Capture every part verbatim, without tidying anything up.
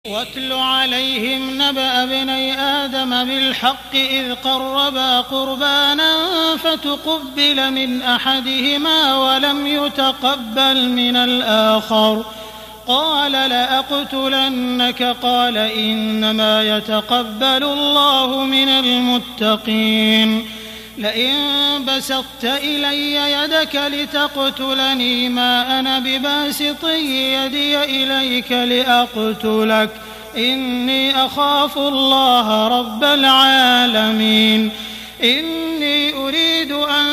واتل عليهم نبأ ابني آدم بالحق إذ قربا قربانا فتقبل من أحدهما ولم يتقبل من الآخر قال لأقتلنك قال إنما يتقبل الله من المتقين لئن بسطت إلي يدك لتقتلني ما أنا بباسط يدي إليك لأقتلك إني أخاف الله رب العالمين إني أريد أن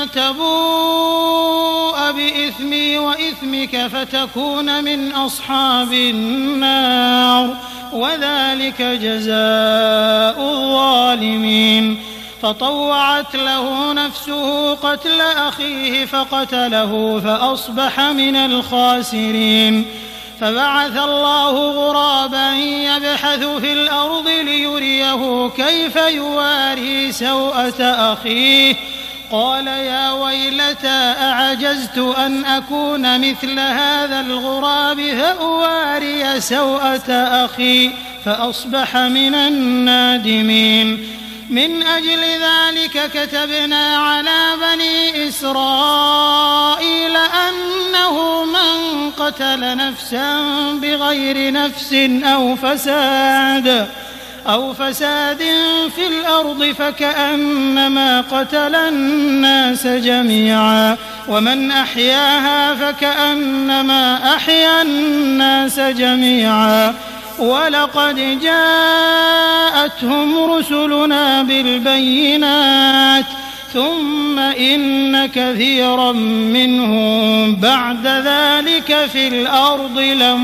تبوء بإثمي وإثمك فتكون من أصحاب النار وذلك جزاء الظالمين فطوعت له نفسه قتل أخيه فقتله فأصبح من الخاسرين فبعث الله غرابا يبحث في الأرض ليريه كيف يواري سوءة أخيه قال يا ويلتى أعجزت أن أكون مثل هذا الغراب فأواري سوءة أخي فأصبح من النادمين من أجل ذلك كتبنا على بني إسرائيل أنه من قتل نفسا بغير نفس أو فساد أو فساد في الأرض فكأنما قتل الناس جميعا ومن أحياها فكأنما أحيا الناس جميعا ولقد جاءتهم رسلنا بالبينات ثم إن كثيرا منهم بعد ذلك في الأرض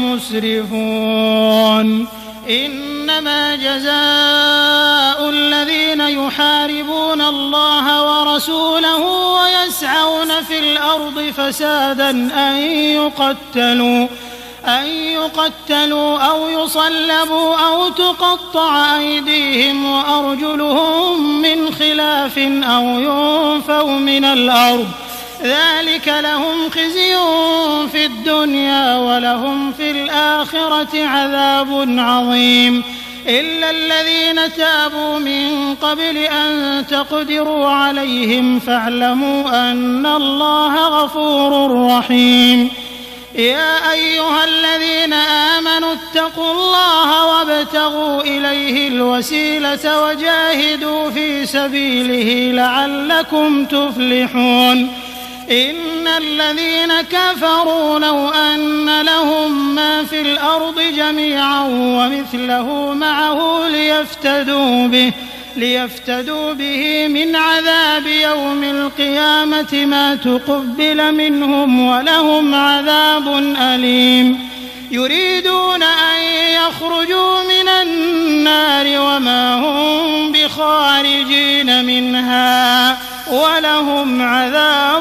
لمسرفون إنما جزاء الذين يحاربون الله ورسوله ويسعون في الأرض فسادا أن يقتلوا أن يقتلوا أو يصلبوا أو تقطع أيديهم وأرجلهم من خلاف أو ينفوا من الأرض ذلك لهم خزي في الدنيا ولهم في الآخرة عذاب عظيم إلا الذين تابوا من قبل أن تقدروا عليهم فاعلموا أن الله غفور رحيم يا أيها الذين آمنوا اتقوا الله وابتغوا إليه الوسيلة وجاهدوا في سبيله لعلكم تفلحون إن الذين كفروا لو أن لهم ما في الأرض جميعا ومثله معه ليفتدوا به ليفتدوا به من عذاب يوم القيامة ما تقبل منهم ولهم عذاب أليم يريدون أن يخرجوا من النار وما هم بخارجين منها ولهم عذاب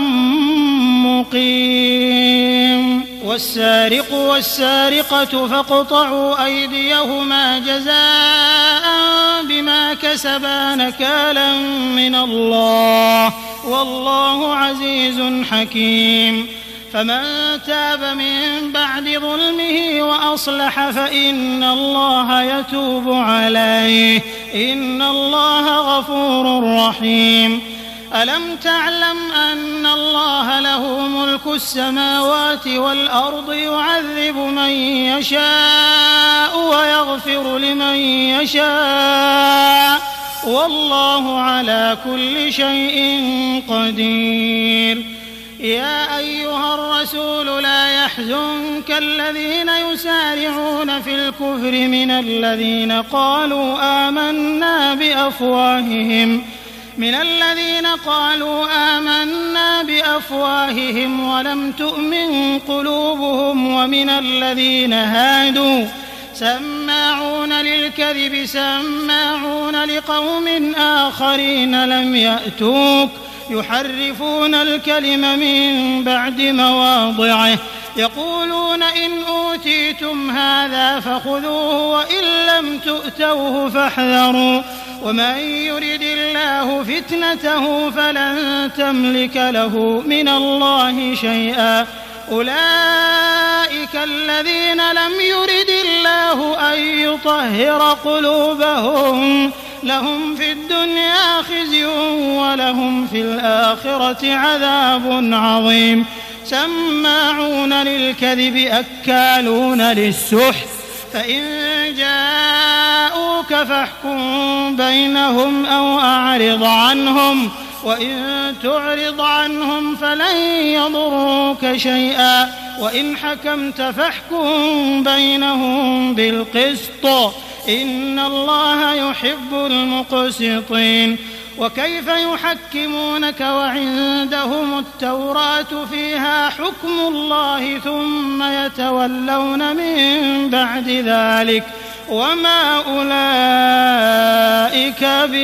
مقيم والسارق والسارقة فاقطعوا أيديهما جزاء بما كسبا نكالا من الله والله عزيز حكيم فمن تاب من بعد ظلمه وأصلح فإن الله يتوب عليه إن الله غفور رحيم ألم تعلم أن الله له ملك السماوات والأرض يعذب من يشاء ويغفر لمن يشاء والله على كل شيء قدير يا أيها الرسول لا يحزنك الذين يسارعون في الكفر من الذين قالوا آمنا بأفواههم من الذين قالوا آمنا بأفواههم ولم تؤمن قلوبهم ومن الذين هادوا سماعون للكذب سماعون لقوم آخرين لم يأتوك يحرفون الكلم من بعد مواضعه يقولون إن أوتيتم هذا فخذوه وإن لم تؤتوه فاحذروا ومن يرد الله فتنته فلن تملك له من الله شيئا أولئك الذين لم يرد الله يطهر قلوبهم لهم في الدنيا خزي ولهم في الآخرة عذاب عظيم سماعون للكذب أكالون للسحت فإن جاءوك فاحكم بينهم أو أعرض عنهم وإن تعرض عنهم فلن يضروك شيئا وإن حكمت فاحكم بينهم بالقسط إن الله يحب المقسطين وكيف يحكمونك وعندهم التوراة فيها حكم الله ثم يتولون من بعد ذلك وما أولئك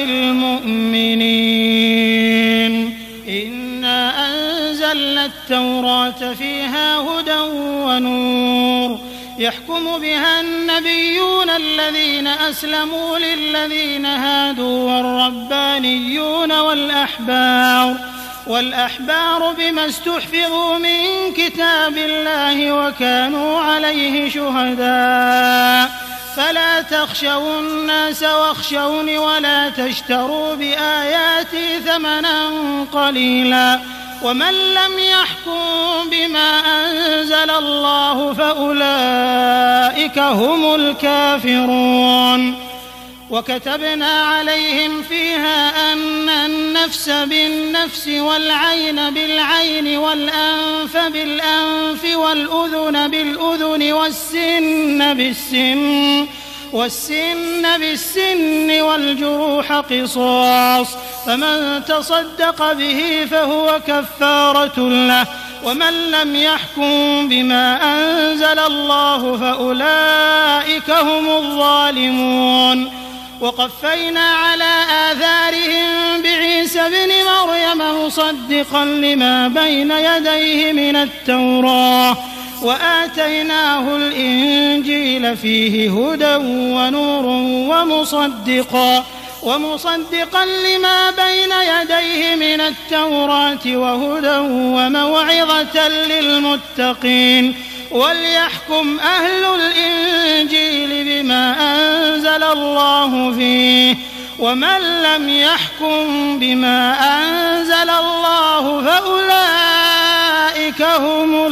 بالمؤمنين إنا أنزلنا التوراة فيها هدى ونور يحكم بها النبيون الذين أسلموا للذين هادوا والربانيون والأحبار والأحبار بما استحفظوا من كتاب الله وكانوا عليه شهداء فلا تخشوا الناس واخشوني ولا تشتروا بآياتي ثمنا قليلا ومن لم يحكم بما أنزل الله فأولئك هم الكافرون وكتبنا عليهم فيها أن النفس بالنفس والعين بالعين والأنف بالأنف والأذن بالأذن والسن بالسن والسن بالسن والجروح قصاص فمن تصدق به فهو كفارة له ومن لم يحكم بما أنزل الله فأولئك هم الظالمون وقفينا على آثارهم بعيسى ابن مريم مصدقا لما بين يديه من التوراة وآتيناه الإنجيل فيه هدى ونور ومصدقا ومصدقا لما بين يديه من التوراة وهدى وموعظة للمتقين وليحكم أهل الإنجيل بما أنزل الله فيه ومن لم يحكم بما أنزل الله فأولئك هم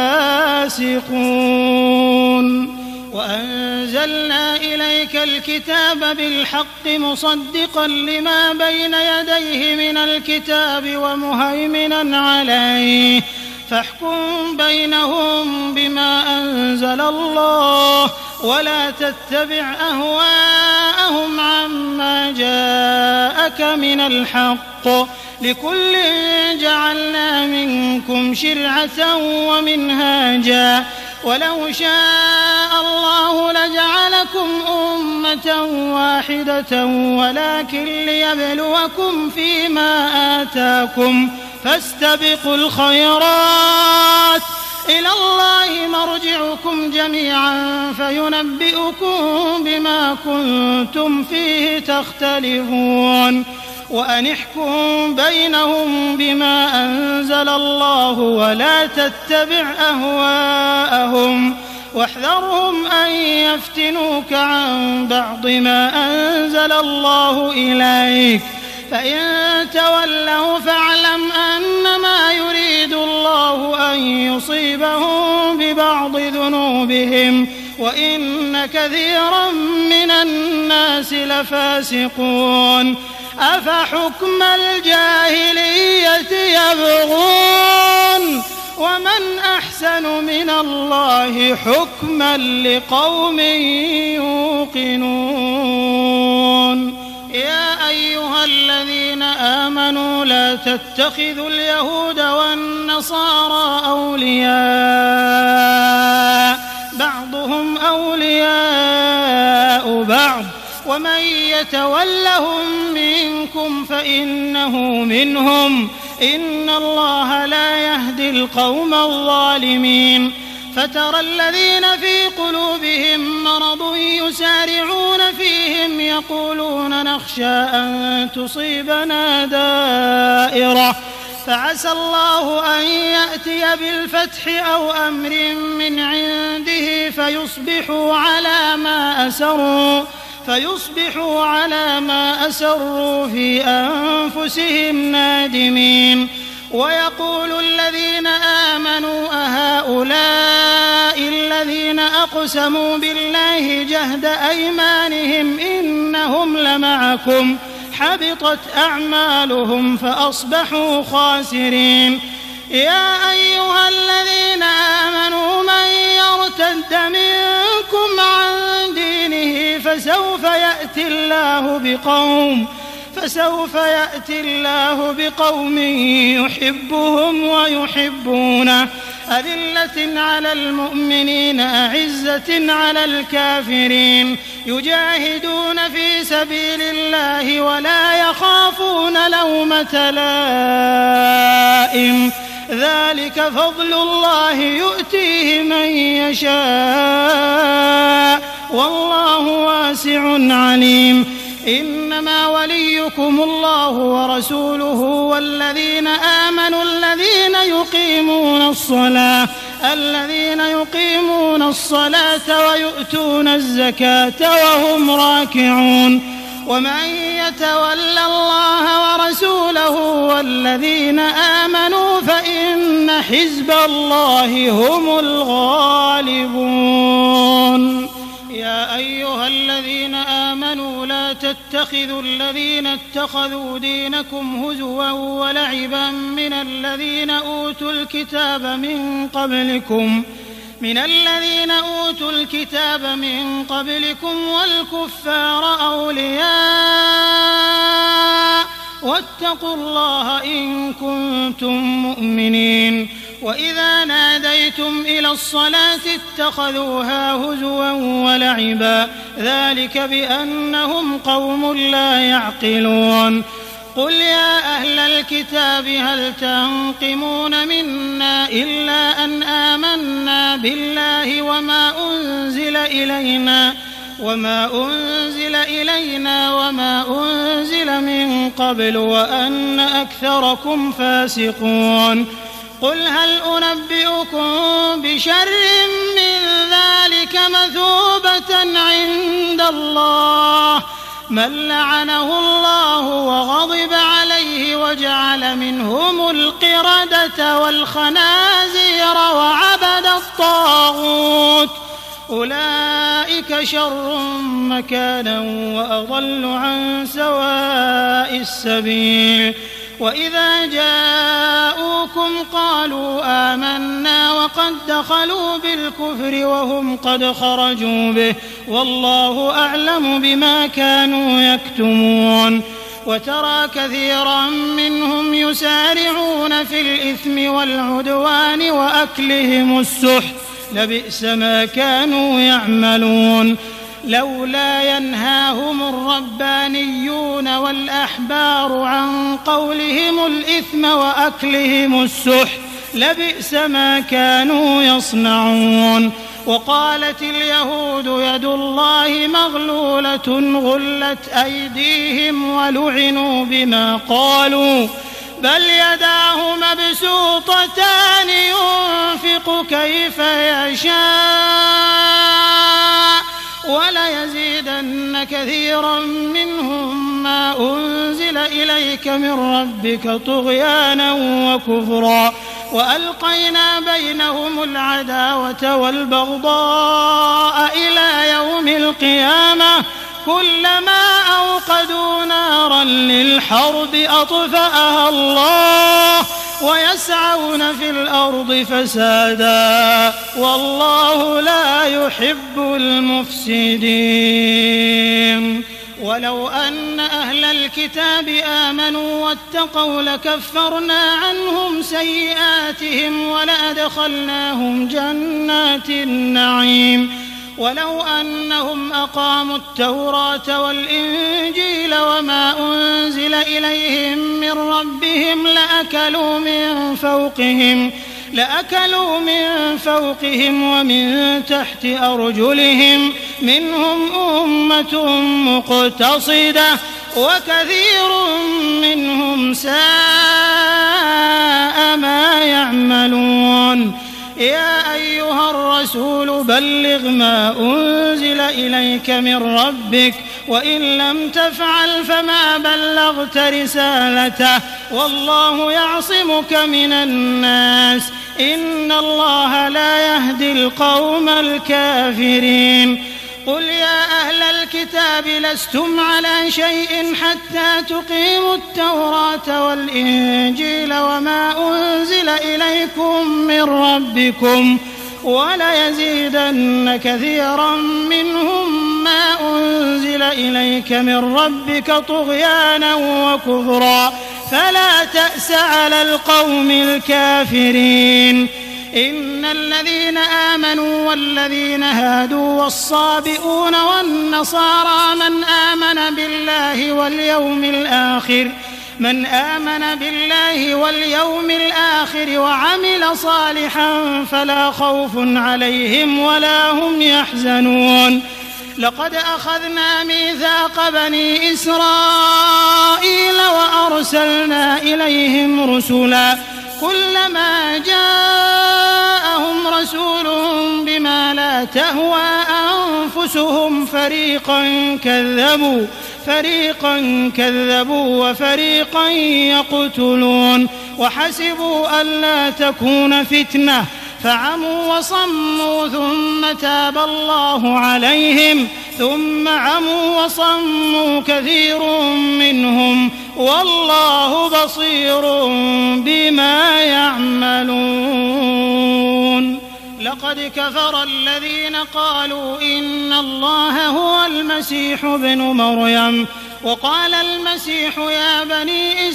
الفاسقون وأنزلنا إليك الكتاب بالحق مصدقا لما بين يديه من الكتاب ومهيمنا عليه فاحكم بينهم بما أنزل الله ولا تتبع أهواءهم عما جاءك من الحق لكل جعلنا منكم شرعة ومنهاجا ولو شاء الله لجعلكم أمة واحدة ولكن ليبلوكم فيما آتاكم فاستبقوا الخيرات إلى الله مرجعكم جميعا فينبئكم بما كنتم فيه تختلفون وأن احكم بينهم بما أنزل الله ولا تتبع أهواءهم واحذرهم أن يفتنوك عن بعض ما أنزل الله إليك فإن تولوا فاعلم أنما يريد الله أن يصيبهم ببعض ذنوبهم وإن كثيرا من الناس لفاسقون أفحكم الجاهلية يبغون ومن أحسن من الله حكما لقوم يوقنون يا أيها الذين آمنوا لا تتخذوا اليهود والنصارى أولياء بعضهم أولياء بعض ومن يتولهم منكم فإنه منهم إن الله لا يهدي القوم الظالمين فترى الذين في قلوبهم مرض يسارعون فيهم يقولون نخشى أن تصيبنا دائرة فعسى الله أن يأتي بالفتح أو أمر من عنده فيصبحوا على ما أسروا فيصبحوا على ما أسروا في أنفسهم نادمين. ويقول الذين آمنوا أهؤلاء الذين أقسموا بالله جهد أيمانهم إنهم لمعكم حبطت أعمالهم فأصبحوا خاسرين. يا أيها الذين آمنوا من يرتد منكم عن دينه فسوف يأتي الله بقوم فسوف يأتي الله بقوم يحبهم ويحبونه أذلة على المؤمنين أعزة على الكافرين يجاهدون في سبيل الله ولا يخافون لومة لائم ذلك فضل الله يؤتيه من يشاء والله واسع عليم. إنما وليكم الله ورسوله والذين آمنوا الذين يقيمون الصلاة الذين يقيمون الصلاة ويؤتون الزكاة وهم راكعون. ومن يتول الله ورسوله والذين آمنوا فإن حزب الله هم الغالبون. يا أيها الذين آمنوا لا تتخذوا الذين اتخذوا دينكم هزوا ولعبا من الذين أوتوا الكتاب من قبلكم من الذين أوتوا الكتاب من قبلكم والكفار أولياء واتقوا الله إن كنتم مؤمنين. وإذا ناديتم إلى الصلاة اتخذوها هزوا ولعبا ذلك بأنهم قوم لا يعقلون. قل يا أهل الكتاب هل تنقمون منا إلا أن آمنا بالله وما أنزل إلينا وما أنزل إلينا وما أنزل من قبل وأن أكثركم فاسقون. قل هل أنبئكم بشر من ذلك مثوبة عند الله من لعنه الله وغضب عليه وجعل منهم القردة والخنازير وعبد الطاغوت أولئك شر مكانا وأضل عن سواء السبيل. وإذا جاءوكم قالوا آمنا وقد دخلوا بالكفر وهم قد خرجوا به والله أعلم بما كانوا يكتمون. وترى كثيرا منهم يسارعون في الإثم والعدوان وأكلهم السحت لبئس ما كانوا يعملون. لولا ينهاهم الربانيون والأحبار عن قولهم الإثم وأكلهم السحت لبئس ما كانوا يصنعون. وقالت اليهود يد الله مغلولة غلت أيديهم ولعنوا بما قالوا بل يداه مبسوطتان ينفق كيف يشاء وليزيدن كثيرا منهم ما أنزل إليك من ربك طغيانا وكفرا وألقينا بينهم العداوة والبغضاء إلى يوم القيامة كلما أوقدوا نارا للحرب أطفأها الله ويسعون في الأرض فسادا والله لا يحب المفسدين. ولو أن أهل الكتاب آمنوا واتقوا لكفرنا عنهم سيئاتهم ولأدخلناهم جنات النعيم. ولو أنهم أقاموا التوراة والإنجيل وما أنزل إليهم من ربهم لأكلوا من فوقهم لأكلوا من فوقهم ومن تحت أرجلهم منهم أمة مقتصدة وكثير منهم ساء ما يعملون. يا أيها الرسول بلغ ما أنزل إليك من ربك وإن لم تفعل فما بلغت رسالته والله يعصمك من الناس إن الله لا يهدي القوم الكافرين. قل يا أهل الكتاب لستم على شيء حتى تقيموا التوراة والإنجيل وما أنزل إليكم من ربكم وليزيدن كثيرا منهم ما أنزل إليك من ربك طغيانا وكفرا فلا تأس على القوم الكافرين. إن الذين آمنوا والذين هادوا والصابئون والنصارى من آمن بالله واليوم الآخر من آمن بالله واليوم الآخر وعمل صالحا فلا خوف عليهم ولا هم يحزنون. لقد أخذنا ميثاق بني إسرائيل وأرسلنا إليهم رسلا كلما جاءهم رسول بما لا تهوى أنفسهم فريقا كذبوا فريقا كذبوا وفريقا يقتلون وحسبوا ألا تكون فتنة فعموا وصموا ثم تاب الله عليهم ثم عموا وصموا كثير منهم والله بصير بما يعملون. لقد كفر الذين قالوا إن الله هو المسيح ابن مريم وقال المسيح يا بني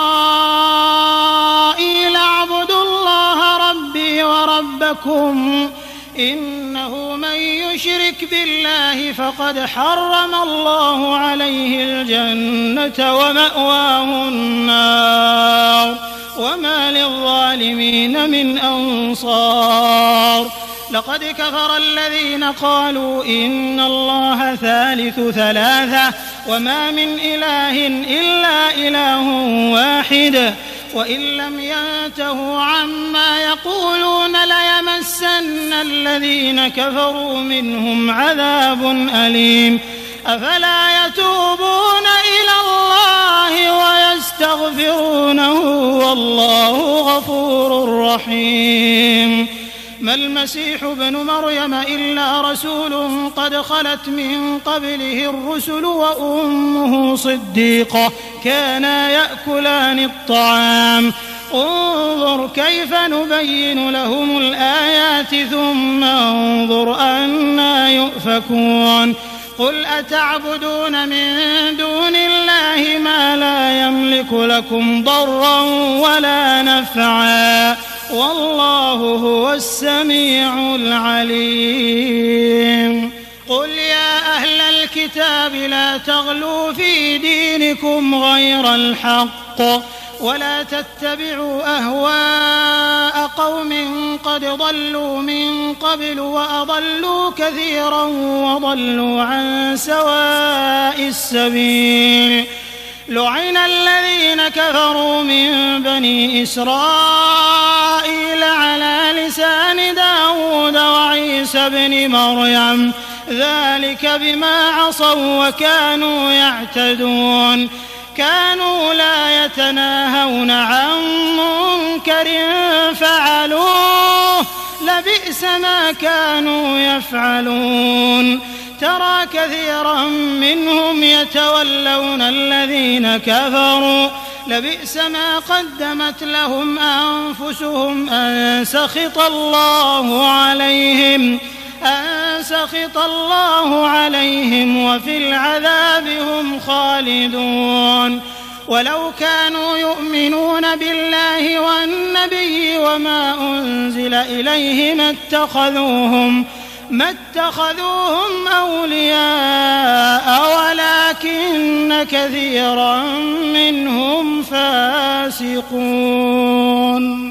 إسرائيل اعبدوا الله ربي وربكم إنه من يشرك بالله فقد حرم الله عليه الجنة ومأواه النار وما للظالمين من أنصار. لقد كفر الذين قالوا إن الله ثالث ثلاثة وما من إله إلا إله واحد وإن لم ينتهوا عما يقولون ليمسن الذين كفروا منهم عذاب أليم. أفلا يتوبون إلى الله ويستغفرونه والله غفور رحيم. ما المسيح ابن مريم إلا رسول قد خلت من قبله الرسل وأمه صديقة كانا يأكلان الطعام انظر كيف نبين لهم الآيات ثم انظر أنا يؤفكون. قل أتعبدون من دون الله ما لا يملك لكم ضرا ولا نفعا والله هو السميع العليم. قل يا أهل الكتاب لا تغلوا في دينكم غير الحق ولا تتبعوا أهواء قوم قد ضلوا من قبل وأضلوا كثيرا وضلوا عن سواء السبيل. لعن الذين كفروا من بني إسرائيل على لسان داود وعيسى بن مريم ذلك بما عصوا وكانوا يعتدون. كانوا لا يتناهون عن منكر فعلوه لبئس ما كانوا يفعلون. ترى كثيرا منهم يتولون الذين كفروا لبئس ما قدمت لهم أنفسهم أن سخط الله عليهم أن سخط الله عليهم وفي العذاب هم خالدون. ولو كانوا يؤمنون بالله والنبي وما أنزل إليه ما اتخذوهم ما اتخذوهم أولياء ولكن كثيرا منهم فاسقون.